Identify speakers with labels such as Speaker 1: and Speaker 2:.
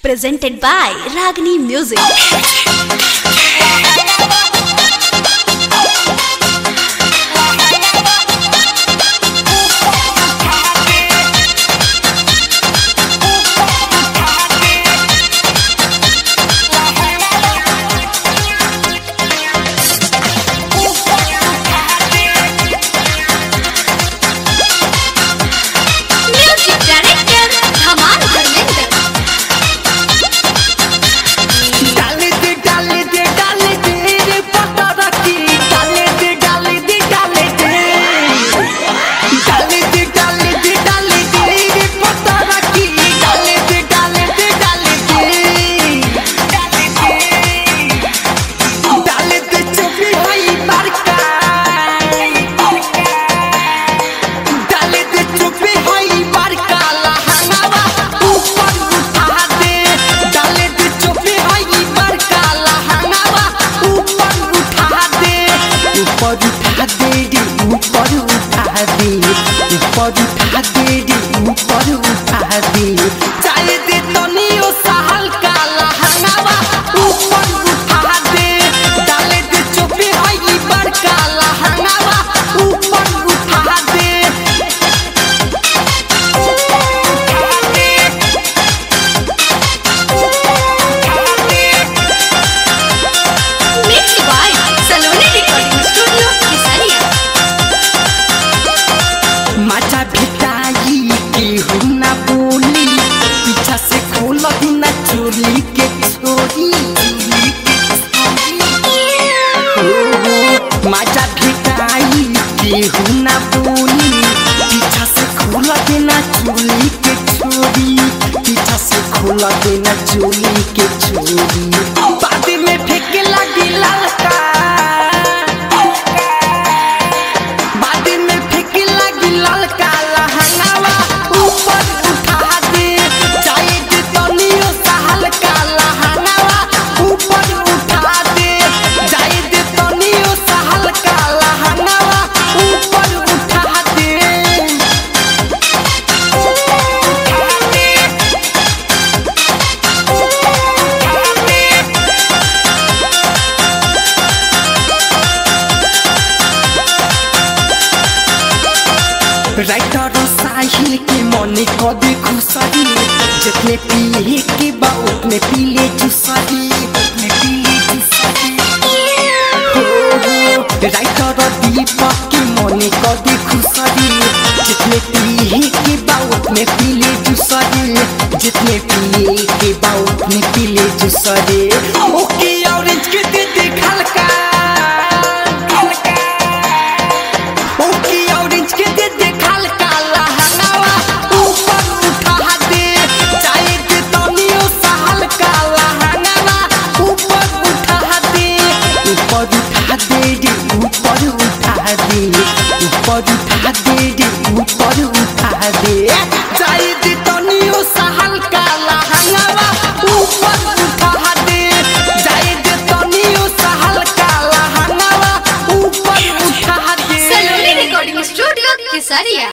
Speaker 1: presented by Ragini Music.
Speaker 2: ऊपर उठा दे ऊपर उठा दे चाहे दे तनियो सहल काला हंगावा ऊपर उठा दे डाले दे चोपे हई पर काला हंगावा ऊपर उठा दे
Speaker 1: Mixed by Saloni Recording Studio, Kesaria.
Speaker 2: माचा भिटाई के हुना बोली पीछा से खोल ना चोली के छोरी माचा भिटाई के हुना बोली पीछा से खोल ना चोली के छोरी पीछा से खोल ना चोली के छोरी बाद में फेंके लगी ललका बाद में फेंके लगी ललका लहंगावा ऊपर उठा दे चाहे दे तनियो सहल का लहंगावा ऊपर उठा दे चाहे दे तनियो सहल का लहंगावा ऊपर उठा दे राइटर साहिल के मने कदे खुशरी जितने पिए के बा उतने पीले चुसरी राइटर दीपक के मने कदे खुशरी जितने पिए के बा उतने पीले चुसरी जितने पिए के बा उतने पीले चुसरी ओके ऑरेंज के दे दे हल्का ओके ऑरेंज के दे दे हल्का लहंगावा ऊपर उठा दे चाहे दे तनियो सहल का लहंगावा ऊपर उठा दे ऊपर उठा दे ऊपर उठा दे ऊपर उठा दे ऊपर उठा दे चाहे दे तनियो सहल का लहंगावा ऊपर उठा दे चाहे दे तनियो सहल का लहंगावा ऊपर उठा दे
Speaker 1: Saloni Recording Studio, Kesaria.